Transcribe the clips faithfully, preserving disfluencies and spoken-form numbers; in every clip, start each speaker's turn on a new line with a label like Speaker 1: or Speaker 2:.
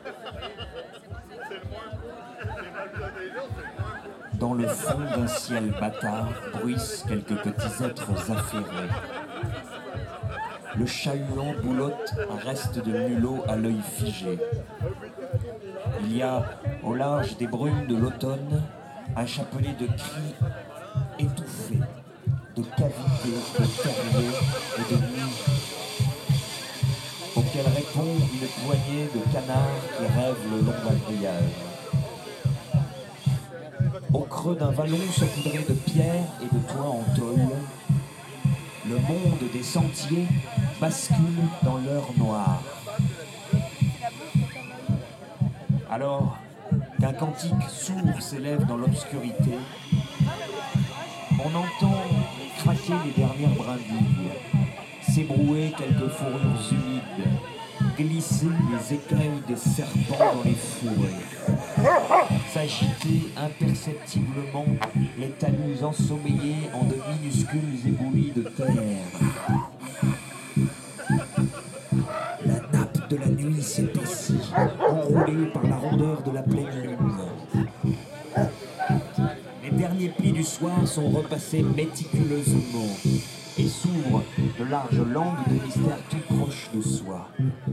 Speaker 1: Dans le fond d'un ciel bâtard bruissent quelques petits êtres affairés. Le chat-huant boulotte un reste de mulot à l'œil figé. Il y a, au large des brumes de l'automne, un chapelet de cris étouffés, de cavités, de terriers et de nids, auxquels répond une poignée de canards qui rêvent le long d'un grillage. Au creux d'un vallon saupoudré de pierres et de toits en tôle, le monde des sentiers bascule dans l'heure noire. Alors qu'un cantique sourd s'élève dans l'obscurité, on entend craquer les dernières brindilles, s'ébrouer quelques fourrures humides, glisser les écailles des serpents dans les fourrés, s'agiter imperceptiblement les talus ensommeillés en de minuscules éboulis de terre. La nappe de la nuit s'épaissit, enroulée par la rondeur de la pleine lune. Les derniers plis du soir sont repassés méticuleusement et s'ouvrent de larges langues de mystère tout proche de soi.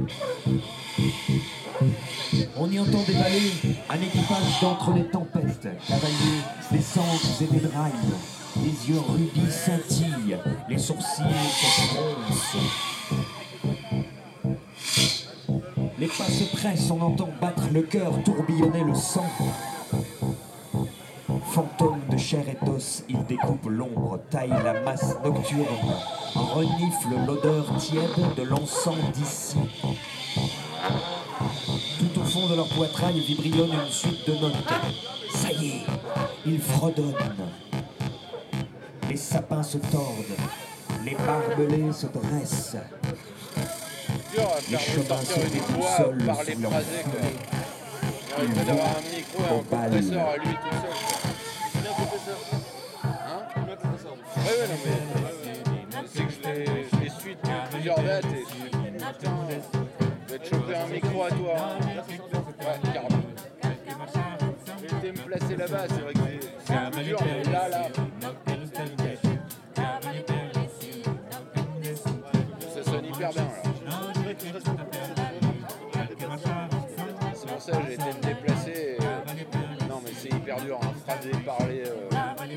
Speaker 1: On y entend dévaler un équipage d'entre les tempêtes, cavalier des cendres et des drailles. Les yeux rubis scintillent, les sourcils se froncent. Les pas se pressent, on entend battre le cœur, tourbillonner le sang. Fantôme de chair et d'os, il découpe l'ombre, taille la masse nocturne, renifle l'odeur tiède de l'encens d'ici. Tout au fond de leur poitrail vibrillonne une suite de notes. Ça y est, ils fredonnent. Les sapins se tordent, les barbelés se dressent. Les chemins se déboussolent sur leur foulée. Ils vont au bal.
Speaker 2: Ouais, ouais, non, mais je sais que je les, je les suis depuis plusieurs dates et je me dis, putain, je vais te choper un micro à toi. Ouais, carrément. J'ai été me placer là-bas, c'est vrai que c'est plus dur, mais là, là. Ça sonne hyper bien, là. C'est pour ça que j'ai été me déplacer. Et... Non, mais c'est hyper dur, hein, phraser, parler. Euh...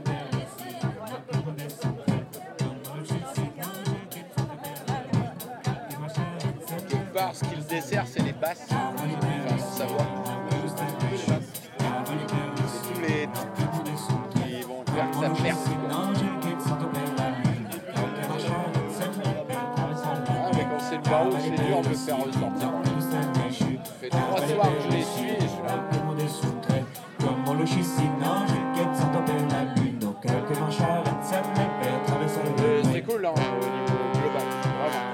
Speaker 2: Ce qu'il dessert, c'est les basses, enfin, sans savoir. C'est tous les qui vont faire que ça perde. Ah, mais quand c'est le barreau, c'est dur de le faire ressortir. Ça fait trois soirs que je les suis et je suis là. C'est cool là, au niveau global, vraiment.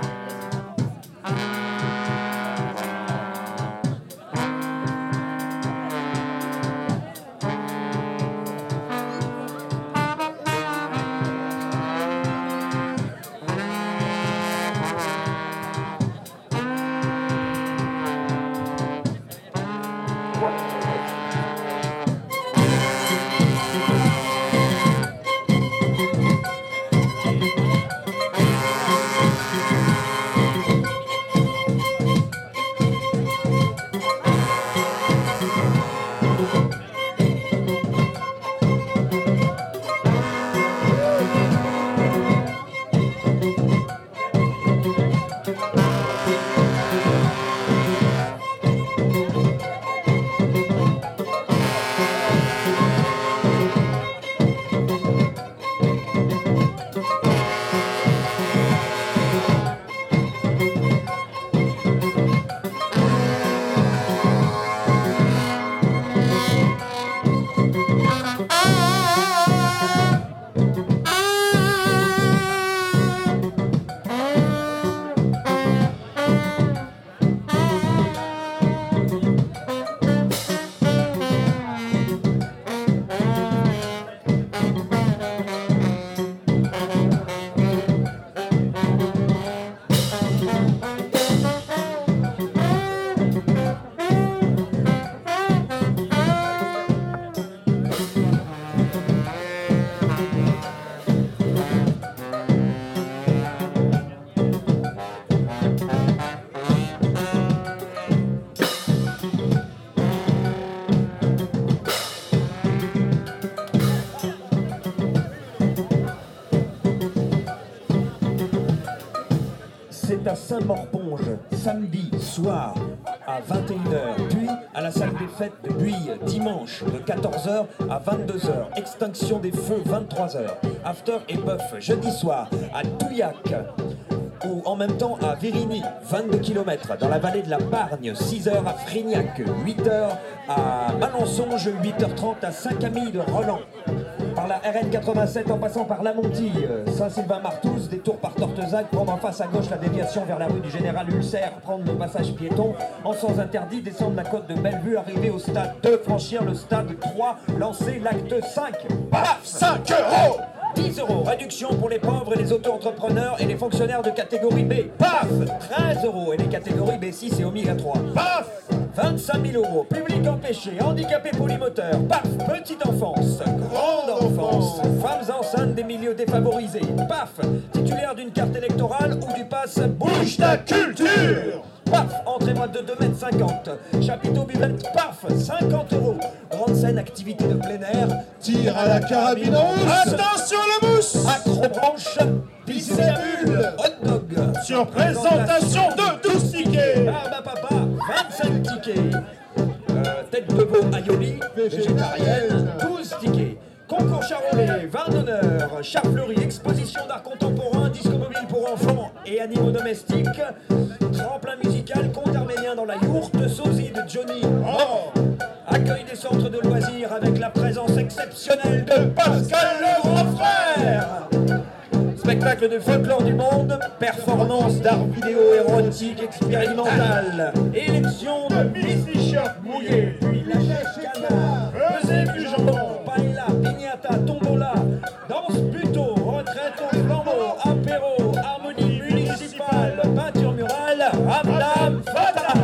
Speaker 1: est à Saint-Morponge, samedi soir à vingt et une heures, puis à la salle des fêtes de Buille, dimanche de quatorze heures à vingt-deux heures, extinction des feux vingt-trois heures, after et buff jeudi soir à Touillac, ou en même temps à Vérigny, vingt-deux kilomètres, dans la vallée de la Bargne, six heures à Frignac, huit heures à Malençonge, huit heures trente à Saint-Camille-de-Roland. Par la R N quatre-vingt-sept en passant par La Montille, Saint-Sylvain-Martouze, détour par Tortezac, prendre en face à gauche la déviation vers la rue du Général Ulcère, prendre le passage piéton, en sens interdit, descendre la côte de Bellevue, arriver au stade deux, franchir le stade trois, lancer l'acte cinq. Paf, cinq euros dix euros, réduction pour les pauvres et les auto-entrepreneurs et les fonctionnaires de catégorie B. Paf, treize euros et les catégories B six et oméga trois. Paf, vingt-cinq mille euros, public empêché, handicapé polymoteur. Paf, petite enfance, grande enfance, femmes enceintes des milieux défavorisés. Paf, titulaire d'une carte électorale ou du pass Bouge ta culture. Paf, entrée mode de deux mètres cinquante, chapiteau buvette, paf, cinquante euros. Grande scène, activité de plein air,
Speaker 3: Tire à la carabine rousse.
Speaker 4: Attention la mousse.
Speaker 1: acrobranche, piscine à bulles, hot dog.
Speaker 4: Sur présentation de douze tickets.
Speaker 1: Barbe à papa, vingt-cinq tickets. Euh, tête de veau aioli, végétarienne, douze tickets. Concours charolais, vin d'honneur, char fleuri, exposition d'art contemporain, disco mobile pour enfants et animaux domestiques, tremplin musical, conte arménien dans la yourte, sosie de Johnny. Oh, accueil des centres de loisirs avec la présence exceptionnelle de Pascal le grand frère. Spectacle de folklore du monde, performance d'art vidéo érotique expérimental, élection de Miss T-shirt mouillé, puis la chaise canard, pesée du jambon, paella, piñata, tombola, danse buto, retraite au flambeau, apéro, harmonie municipale, peinture murale, ramdam fatal.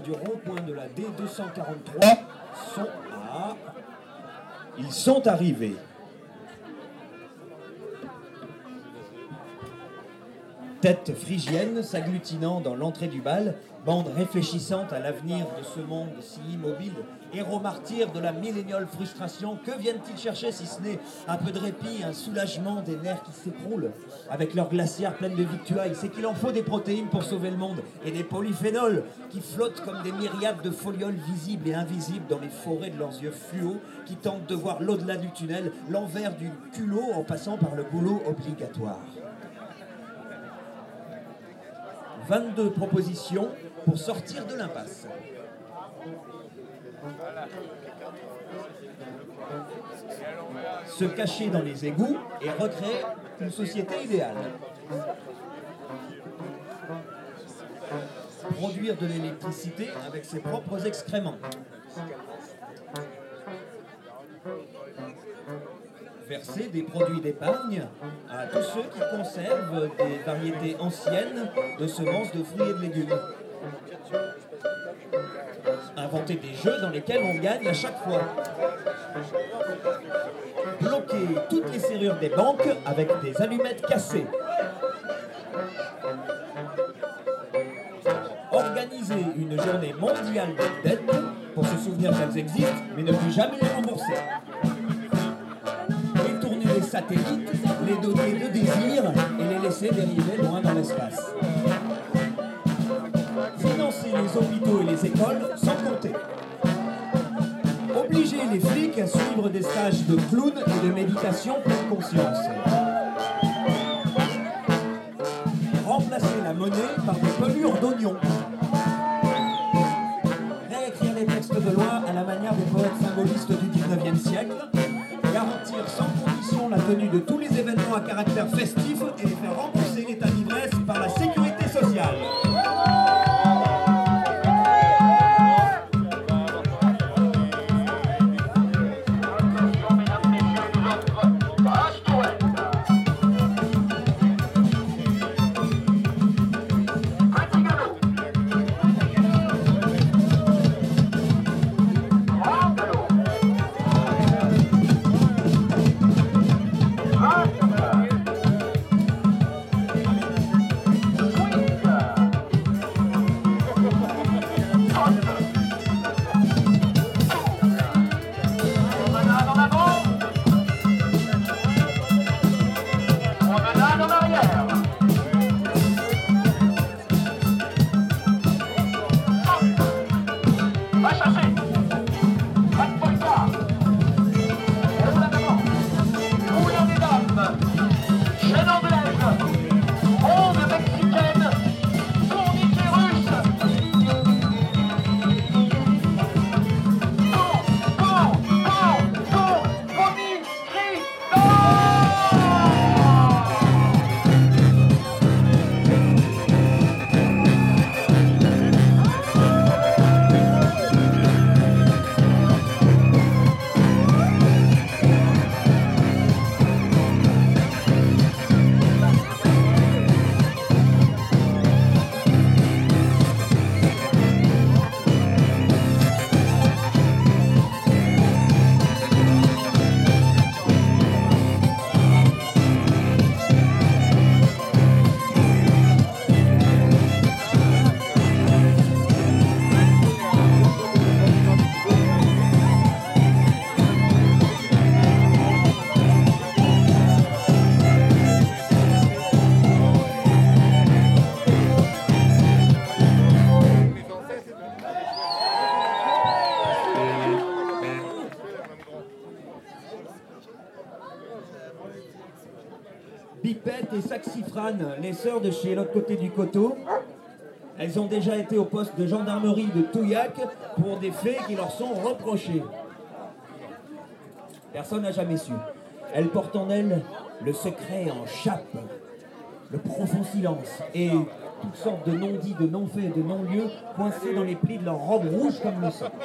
Speaker 1: du rond-point de la D deux cent quarante-trois sont à...
Speaker 3: Ils sont arrivés.
Speaker 1: Tête phrygienne s'agglutinant dans l'entrée du bal, bande réfléchissante à l'avenir de ce monde si immobile, héros martyrs de la milléniale frustration, que viennent-ils chercher si ce n'est un peu de répit, un soulagement des nerfs qui s'écroulent avec leurs glacières pleines de victuailles? C'est qu'il en faut des protéines pour sauver le monde, et des polyphénols qui flottent comme des myriades de folioles visibles et invisibles dans les forêts de leurs yeux fluo, qui tentent de voir l'au-delà du tunnel, l'envers du culot en passant par le goulot obligatoire. vingt-deux propositions pour sortir de l'impasse. Se cacher dans les égouts et recréer une société idéale. Produire de l'électricité avec ses propres excréments. Verser des produits d'épargne à tous ceux qui conservent des variétés anciennes de semences de fruits et de légumes. Inventer des jeux dans lesquels on gagne à chaque fois. Bloquer toutes les serrures des banques avec des allumettes cassées. Organiser une journée mondiale de dettes pour se souvenir qu'elles existent, mais ne plus jamais les rembourser. Les satellites, les doter de désir et les laisser dériver loin dans l'espace. Financer les hôpitaux et les écoles sans compter. Obliger les flics à suivre des stages de clown et de méditation pleine conscience. Remplacer la monnaie par des pelures d'oignons. Réécrire les textes de loi à la manière des poètes symbolistes du dix-neuvième siècle. Garantir sans condition la tenue de tous les événements à caractère festif et les faire rembourser l'état d'ivresse par la sécurité sociale. Pipette et Saxifrane, les sœurs de chez l'autre côté du coteau, elles ont déjà été au poste de gendarmerie de Touillac pour des faits qui leur sont reprochés. Personne n'a jamais su. Elles portent en elles le secret en chape, le profond silence et toutes sortes de non-dits, de non-faits, de non-lieux coincés dans les plis de leur robe rouge comme le sang.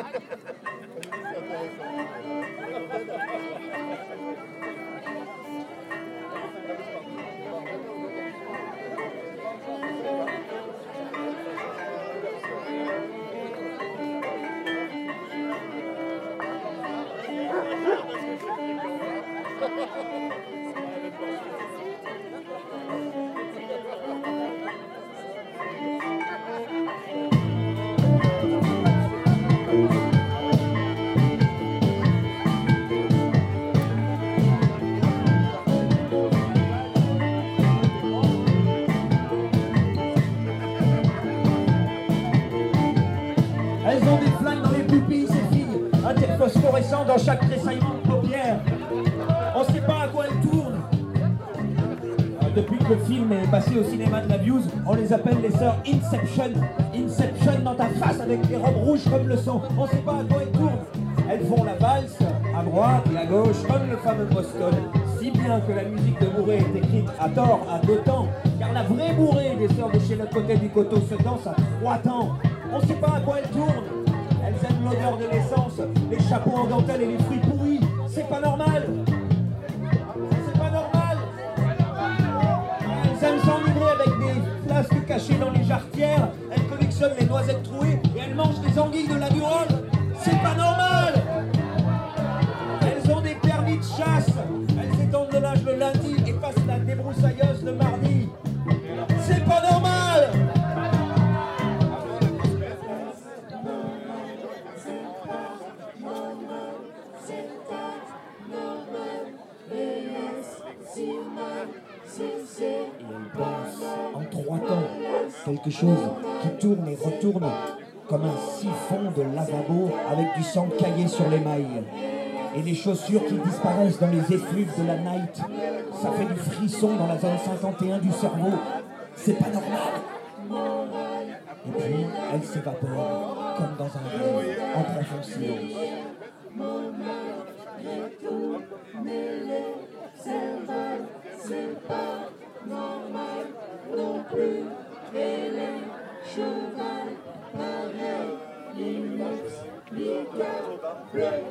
Speaker 3: Elles ont des flingues dans les pupilles, ces filles, un tel phosphorescent dans chaque tressaillement de paupières. On ne sait pas à quoi elles tournent. Depuis que le film est passé au cinéma de la Views, on les appelle les sœurs Inception. Inception dans ta face avec des robes rouges comme le sang. On ne sait pas à quoi elles tournent. Elles font la valse à droite et à gauche comme le fameux Boston. Si bien que la musique de Bourré est écrite à tort à deux temps. Car la vraie Bourré des sœurs de chez l'autre côté du coteau se danse à trois temps. On ne sait pas à quoi elles tournent. Elles aiment l'odeur de l'essence, les chapeaux en dentelle et les fruits pourris. C'est pas normal. C'est pas normal. Elles aiment s'enivrer avec des flasques cachées dans les jarretières. Elles collectionnent les noisettes trouées et elles mangent des anguilles de la Durole. C'est pas normal. Elles ont des permis de chasse. Elles étendent le linge le lundi et passent la débroussailleuse le mardi. C'est pas normal. Et elle danse en trois temps, quelque chose qui tourne et retourne comme un siphon de lavabo avec du sang caillé sur les mailles. Et les chaussures qui disparaissent dans les effluves de la night, ça fait du frisson dans la zone cinquante et un du cerveau. C'est pas normal. Et puis, elle s'évapore comme dans un rêve, en profond silence.
Speaker 5: C'est pas normal non plus. Et les chevals, pareil, inexplicable.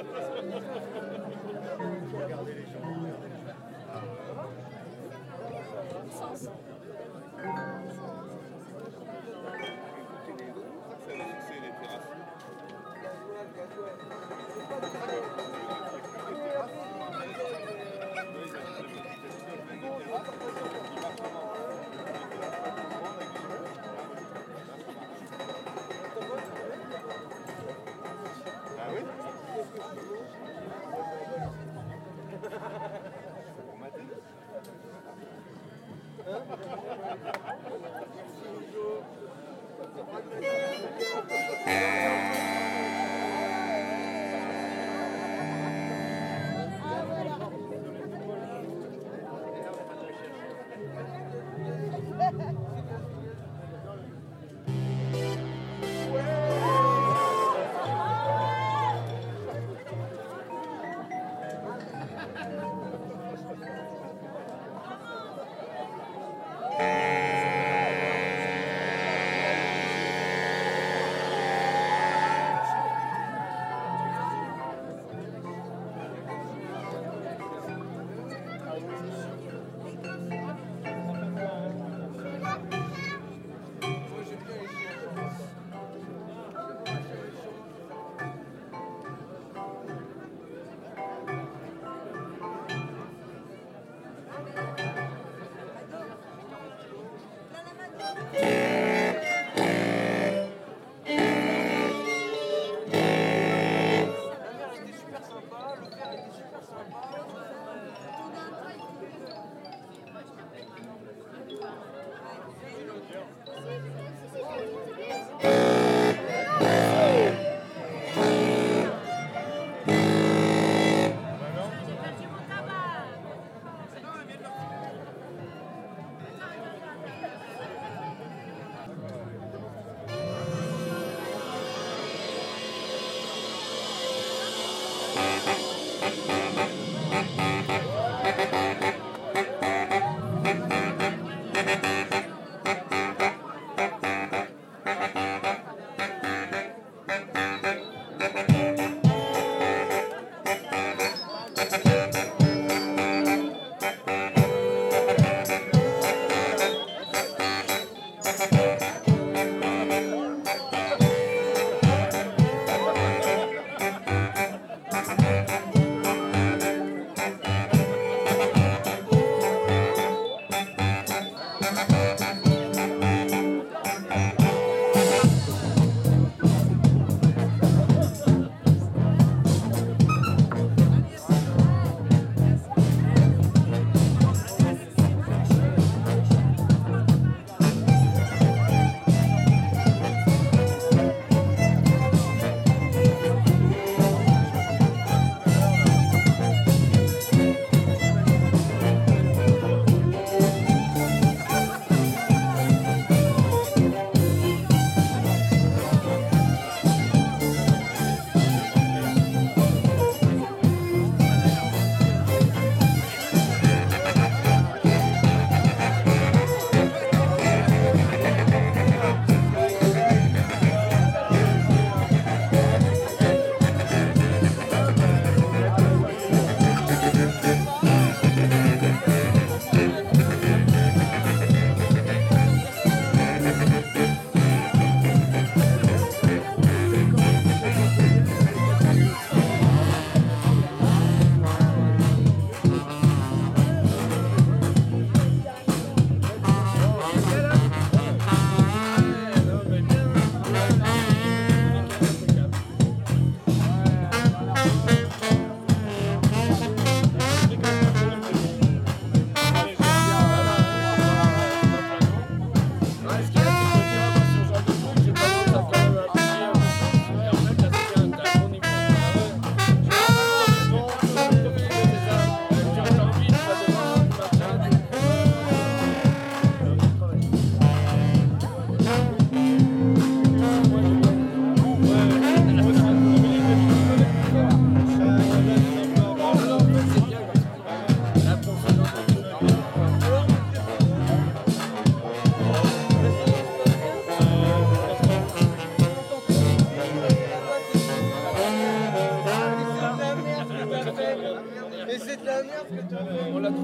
Speaker 2: Merci.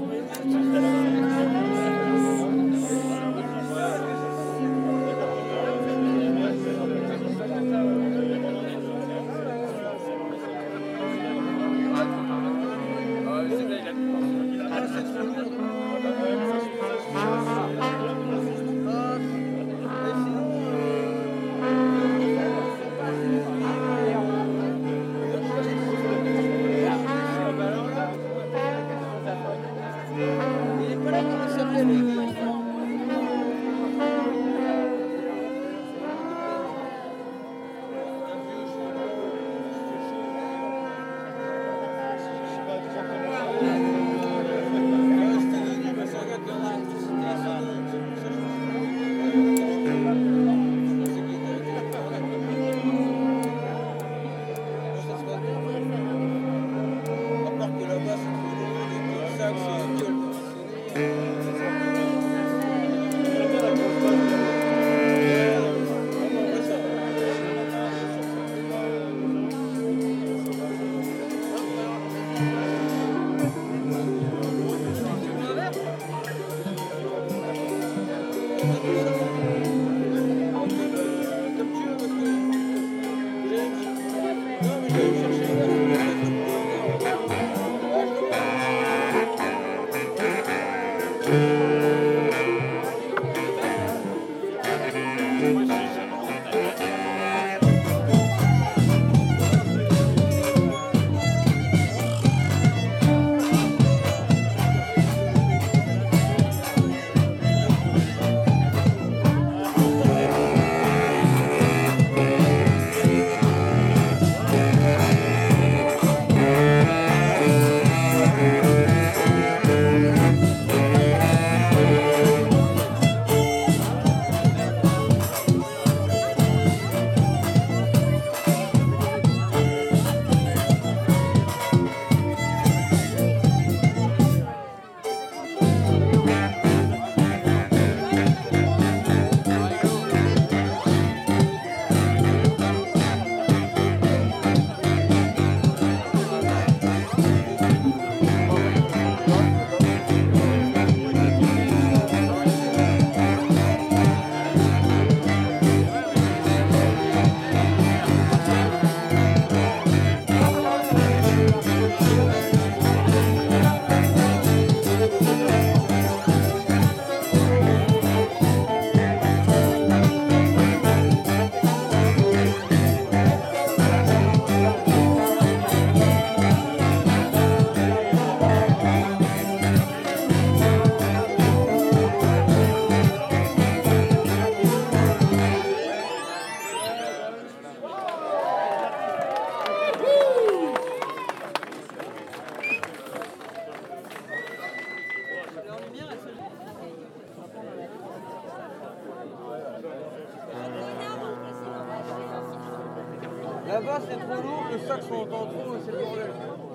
Speaker 6: Là-bas c'est trop lourd, le sax on entend trop et c'est le bordel.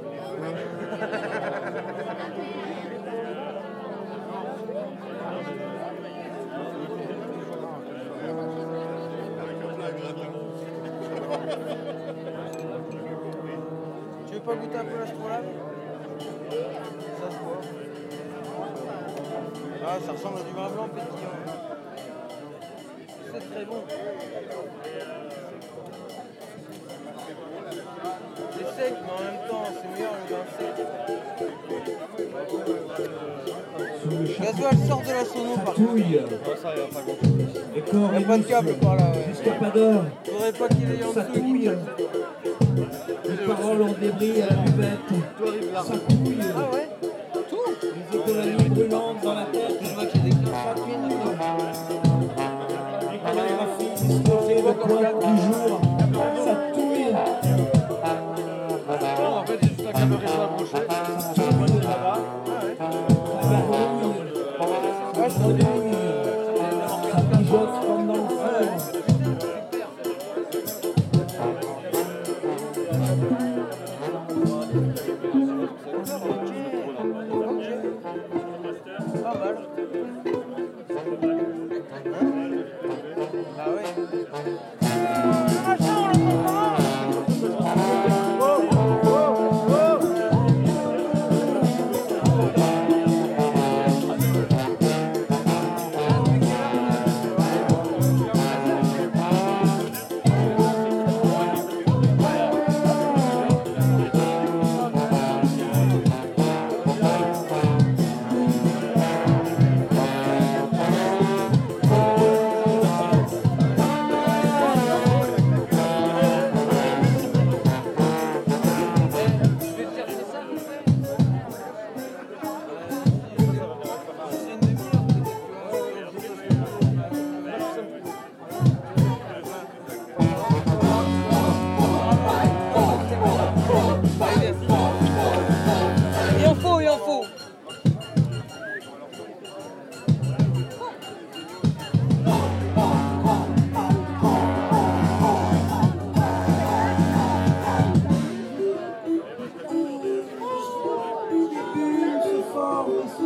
Speaker 6: Tu veux pas goûter un peu l'astrolabe? Ça se voit. Ah, ça ressemble à du vin blanc pétillant. C'est très bon. C'est sec, mais en même temps, c'est meilleur le vin sec. Gasoil sort de la sono par contre. Ça, il n'y a pas grand chose. Il n'y a pas de câble par là. Ouais.
Speaker 3: Jusqu'à pas d'heure.
Speaker 6: Il faudrait pas qu'il ait en
Speaker 3: Ça
Speaker 6: dessous.
Speaker 3: touille. Les paroles ont débris à la buvette. Ça touille.
Speaker 6: Ah ouais? Tout?
Speaker 3: Les économies brûlantes dans la tête.
Speaker 6: Je vois qu'il y a des classes chacune.
Speaker 3: Les chorégraphies disposées de pointe du jour. Ça touille.
Speaker 6: Non, en fait, c'est juste un cabaret sur la brochette.
Speaker 3: Ça touille là-bas. Ça barouille.
Speaker 6: Ouais,
Speaker 3: Ça douille. Ça mijote comme dans le feu.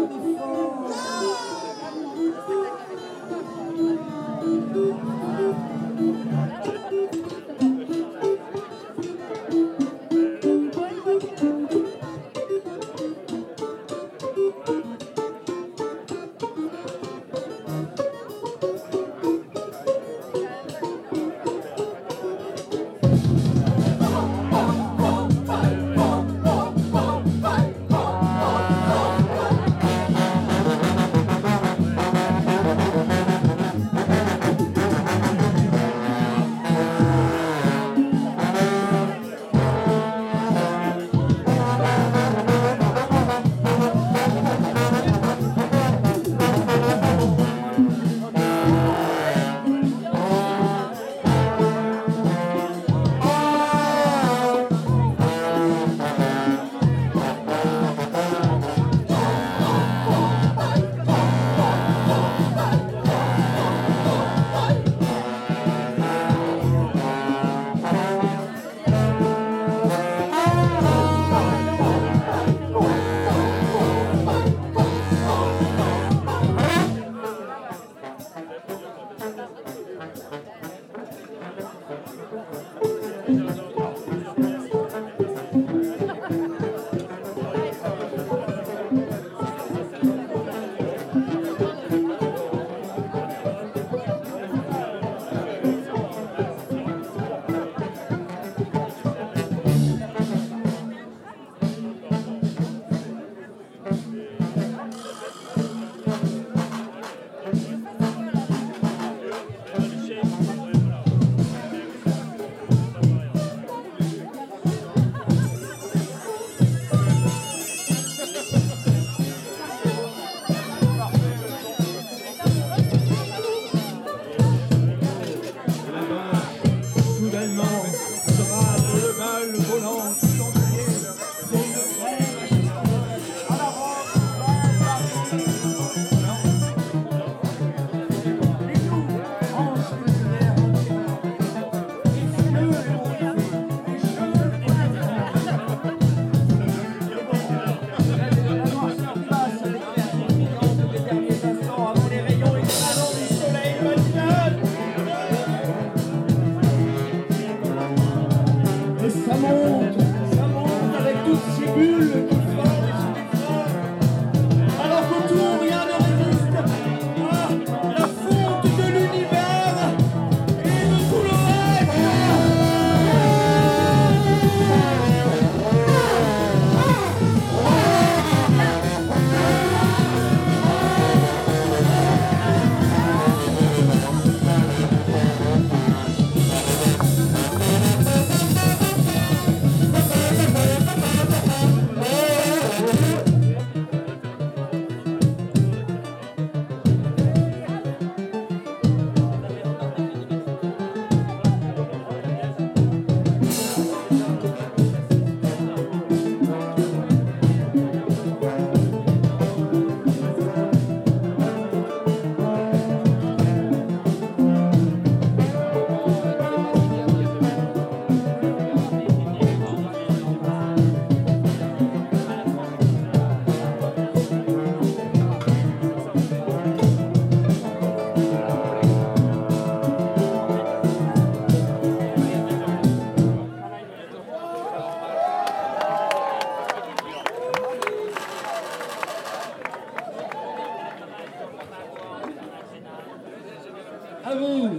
Speaker 3: À vous.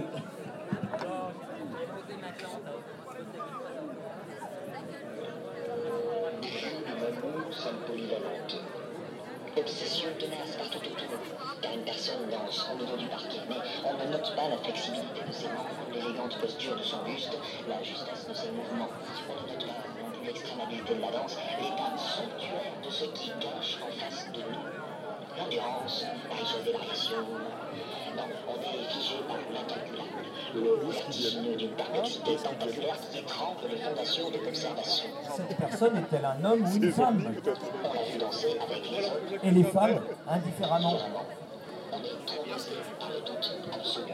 Speaker 7: Obsession tenace partout autour, car une personne danse en dos du parquet, mais on ne note pas la flexibilité de ses membres, l'élégante posture de son buste, la justesse de ses mouvements. On ne note pas non plus l'extrême habileté de la danse, l'état somptuaire de ce qui cache en face de nous. L'endurance, la richesse des variations. Non, on est figé par l'incalculable, le vertigineux d'une perplexité tentaculaire qui étrangle les fondations de l'observation.
Speaker 3: Cette personne est-elle un homme ou une femme?
Speaker 7: On l'a vu danser avec les hommes.
Speaker 3: Et les femmes, indifféremment.
Speaker 7: On est trop passé par le doute absolu.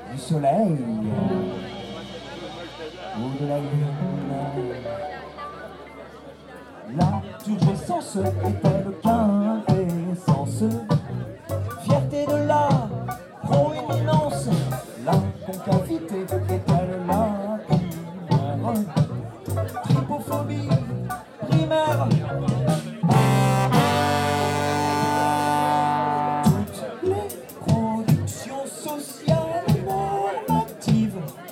Speaker 1: du soleil ou de la lune. La turgescence est-elle quintessence? Fierté de la proéminence, la concavité est-elle la primaire? Tripophobie primaire. Toutes les productions sociales normatives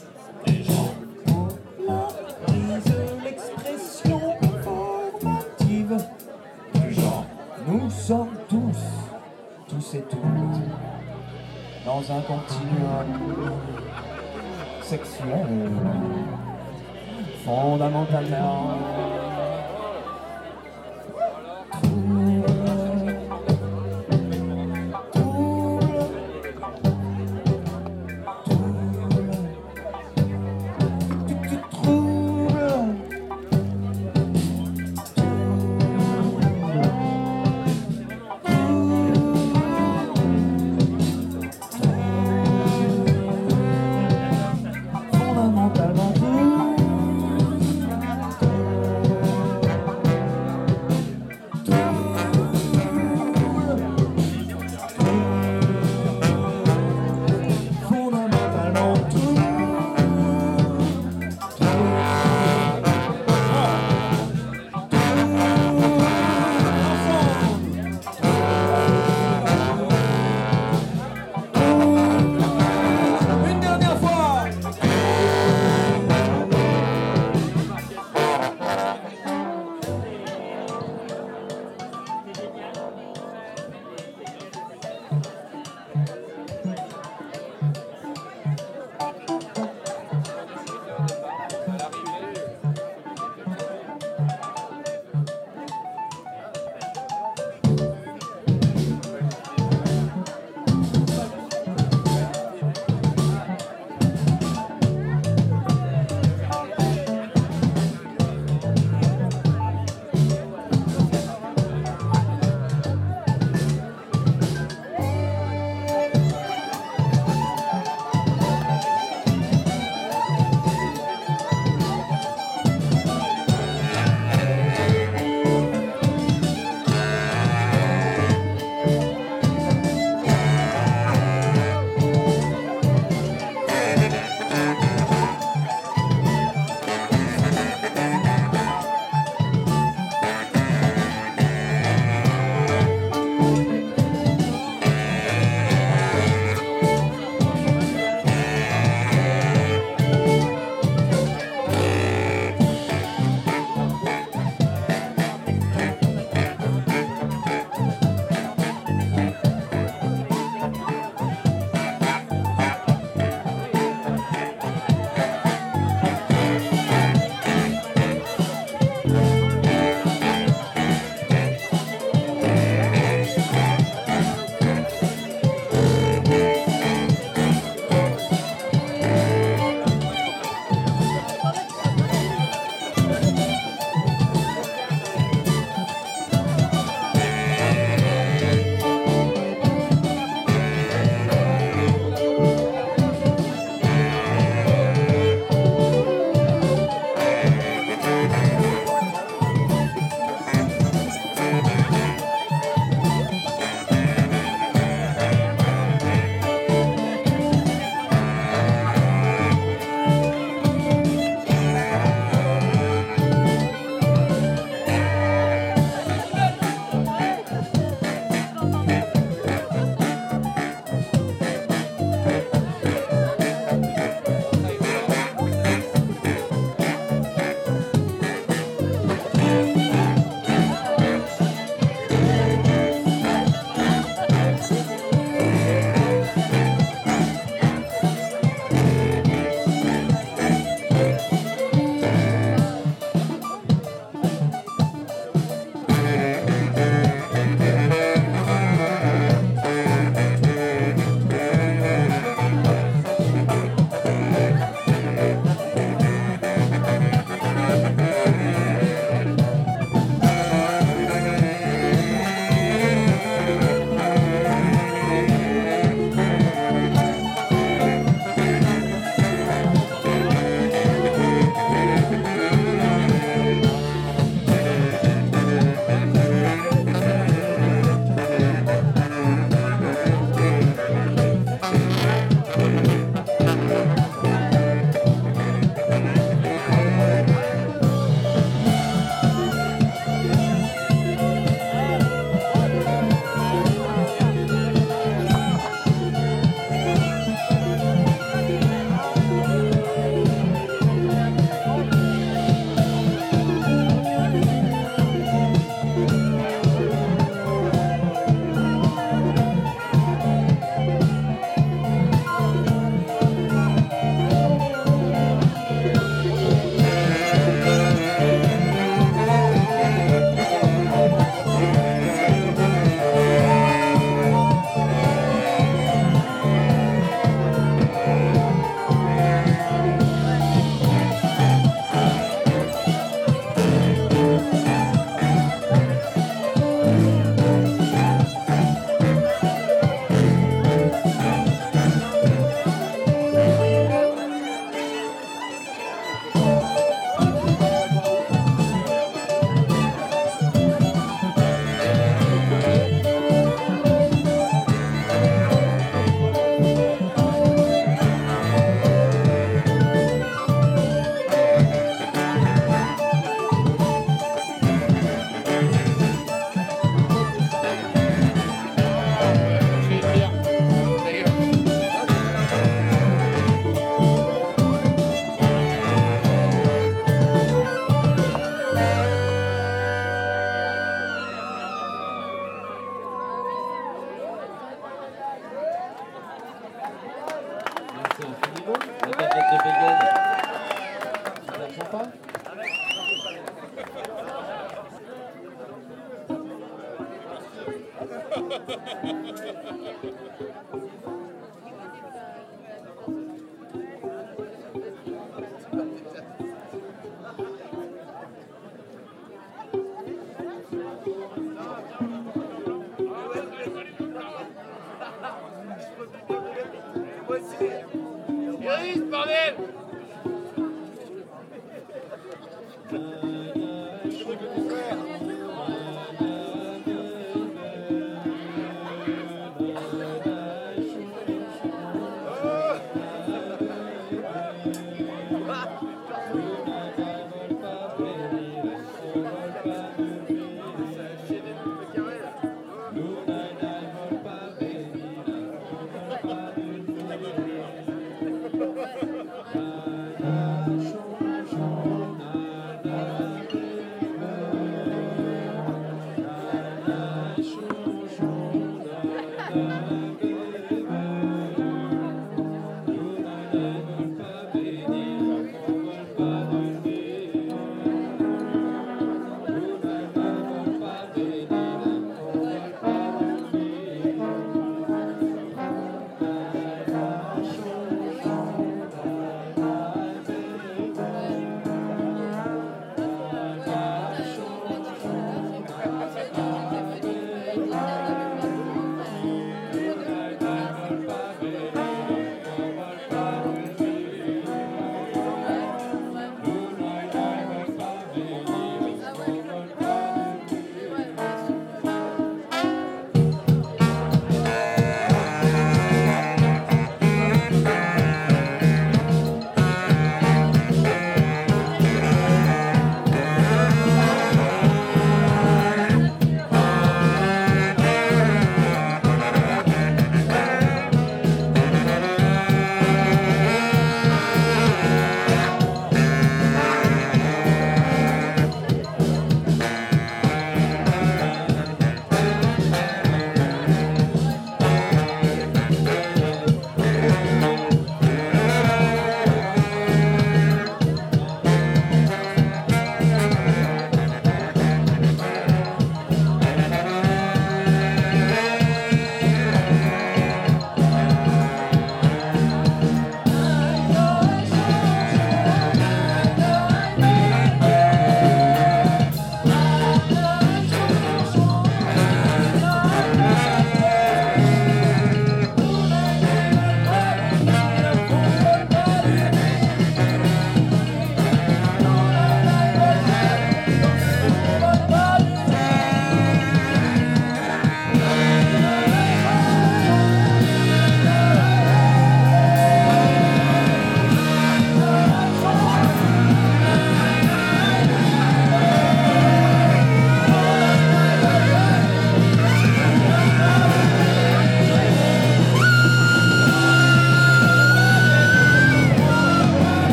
Speaker 1: polarisent l'expression formative du genre. Nous sommes tous, tous et toutes, dans un continuum sexuel fondamentalement trouble, trouble, trouble, tu te troubles, fondamentalement trouble.
Speaker 8: La baguette de Bégane. Super sympa.
Speaker 2: Iris, bordel!
Speaker 8: Bye.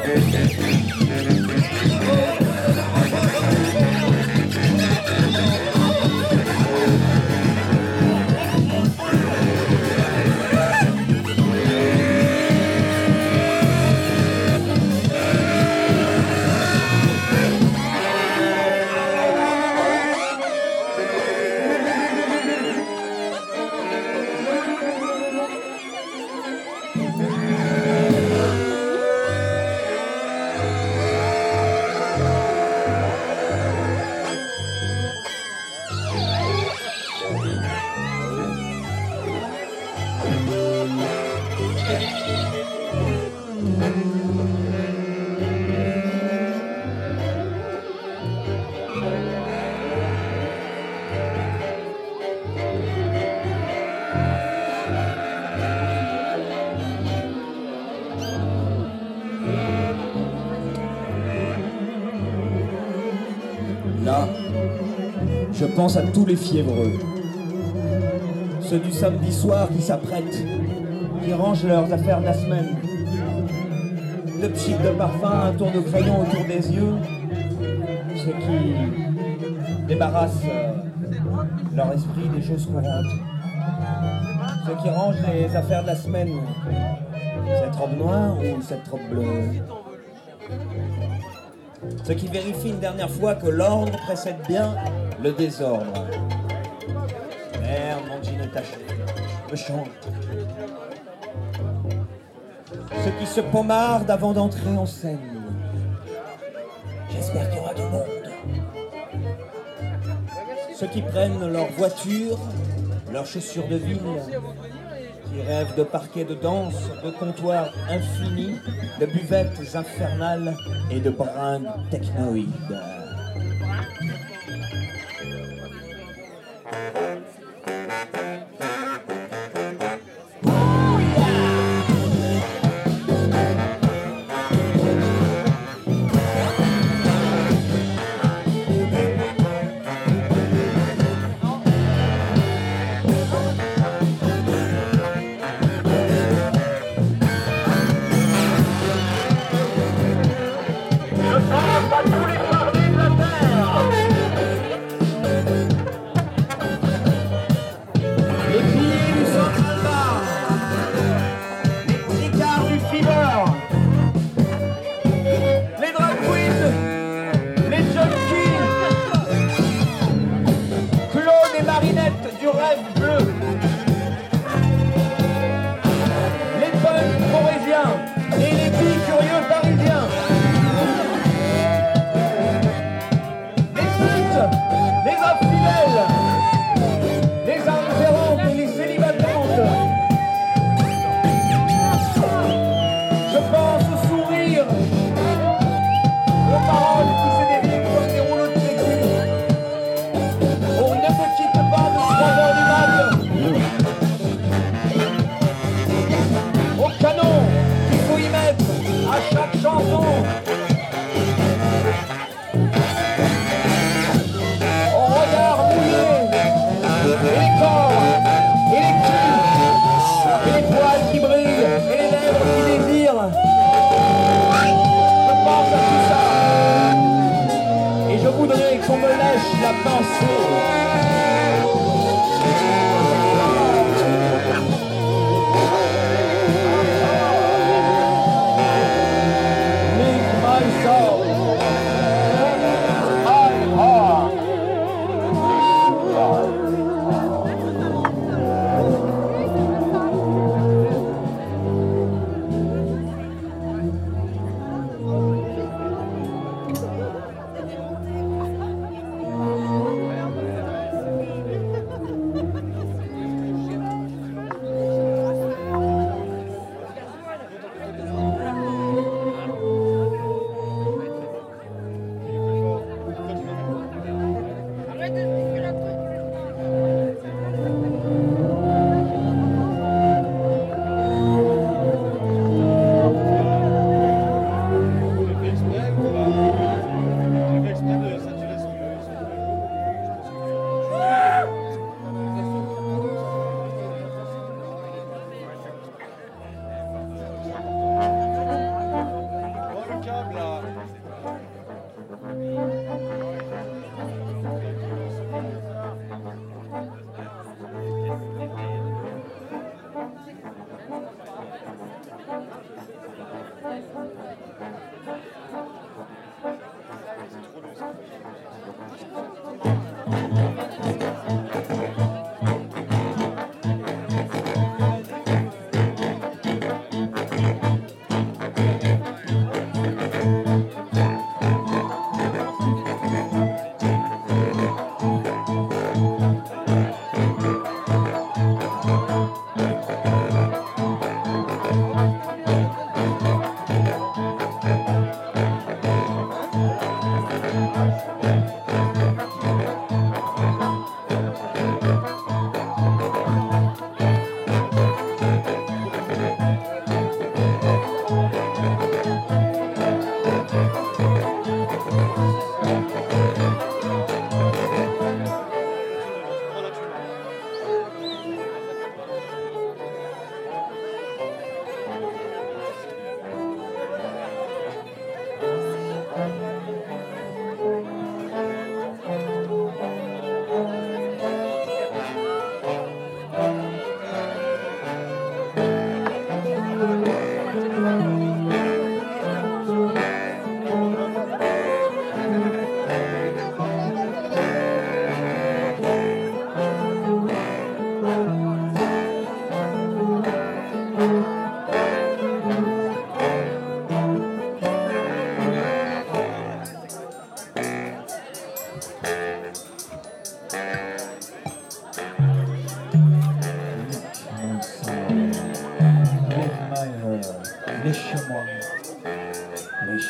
Speaker 3: Là, je pense à tous les fiévreux. Ceux du samedi soir qui s'apprêtent, qui rangent leurs affaires de la semaine. Le pchit de parfum, un tour de crayon autour des yeux. Ceux qui débarrassent euh, leur esprit des choses courantes. Ceux qui rangent les affaires de la semaine. Cette robe noire ou cette robe bleue. Ceux qui vérifient une dernière fois que l'ordre précède bien le désordre. Merde, mon jean est taché. Je me change. Ceux qui se pommardent avant d'entrer en scène. J'espère qu'il y aura du monde. Ceux qui prennent leur voiture, leurs chaussures de ville, qui rêvent de parquets de danse, de comptoirs infinis, de buvettes infernales et de bringues technoïdes.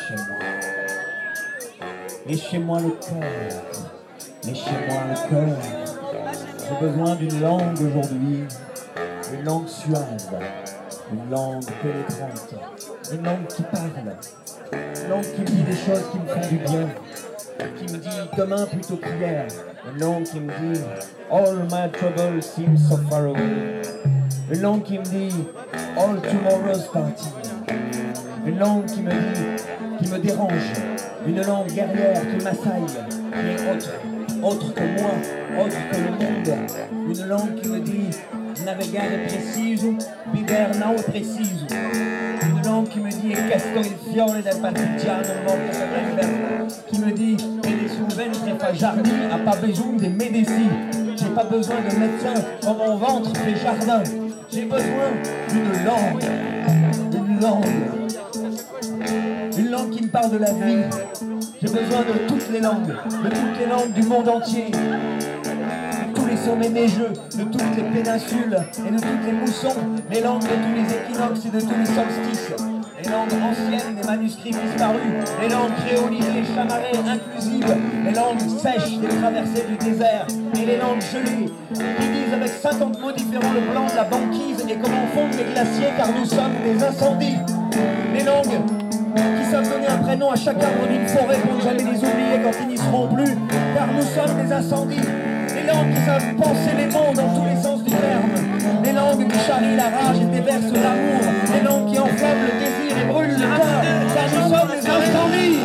Speaker 3: Léchez-moi. Léchez-moi le cœur. Léchez-moi le cœur. J'ai besoin d'une langue aujourd'hui. Une langue suave. Une langue pénétrante. Une langue qui parle. Une langue qui me dit des choses qui me font du bien. Qui me dit demain plutôt qu'hier. Une langue qui me dit all my troubles seem so far away. Une langue qui me dit all tomorrow's party. Une langue qui me dit, qui me dérange. Une langue guerrière qui m'assaille, qui est autre, autre que moi, autre que le monde. Une langue qui me dit navigare preciso, vivere non preciso. Une langue qui me dit questo il fiore del partigiano morto per l'inverno. Qui me dit et les souvenirs fajardi a pas besoin de médecins. J'ai pas besoin de médecins quand mon ventre fait jardin. J'ai besoin d'une langue, une langue, une langue qui me parle de la vie. J'ai besoin de toutes les langues, de toutes les langues du monde entier. De tous les sommets neigeux, de toutes les péninsules et de toutes les moussons, les langues de tous les équinoxes et de tous les solstices. Les langues anciennes, les manuscrits disparus, les langues créolisées, chamarrées, inclusives, les langues sèches des traversées du désert, et les langues gelées, qui disent avec cinquante mots différents le plan de la banquise et comment fondent les glaciers car nous sommes des incendies. Les langues qui savent donner un prénom à chaque arbre d'une forêt pour ne jamais les oublier quand ils n'y seront plus, car nous sommes des incendies. Les langues qui savent penser les mots dans tous les sens du terme, les langues qui charrient la rage et déversent l'amour, les langues qui enflamment le désir et brûlent le cœur, car nous sommes des incendies.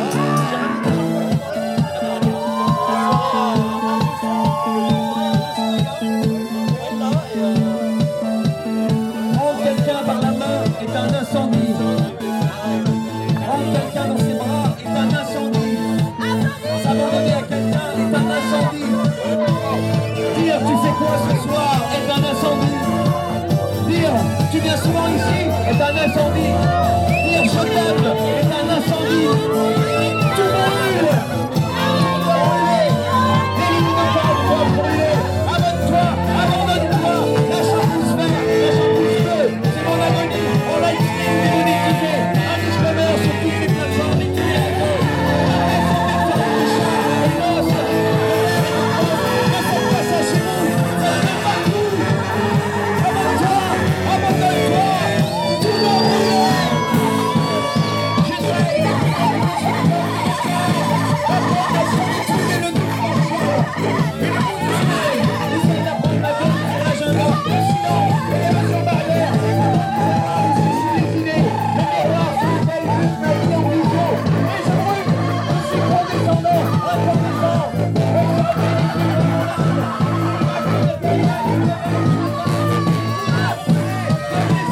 Speaker 3: Prendre quelqu'un par la main est un incendie. Prendre quelqu'un dans ses bras est un incendie. S'abandonner à quelqu'un est un incendie. Dire tu fais quoi ce soir est un incendie. Dire tu viens souvent ici est un incendie. Dire je t'aime est un incendie. Tout brûle. Brûler. N'élimine pas le poids brûlé. Abonne-toi, abandonne-toi. Lâche un pouce vert, lâche un pouce bleu. C'est mon agonie. On l'a écrit, démonétisé. Un disclaimer sur toutes les plateformes et tous les réseaux.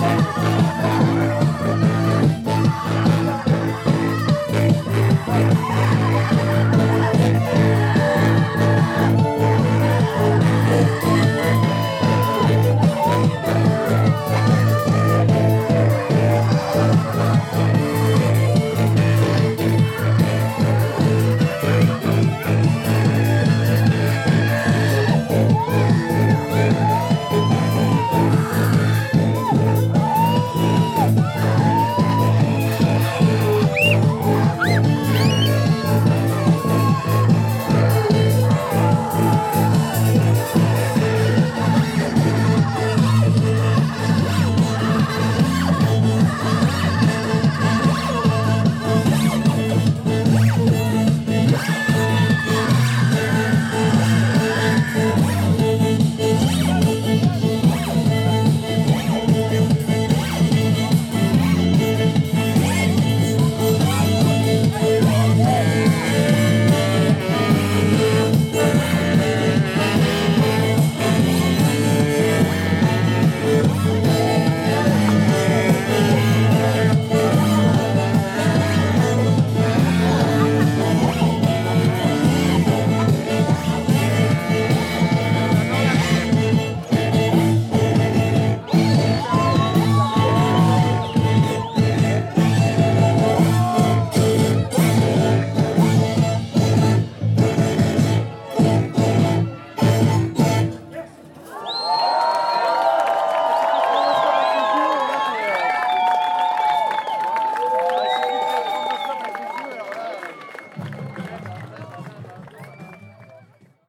Speaker 3: Bye.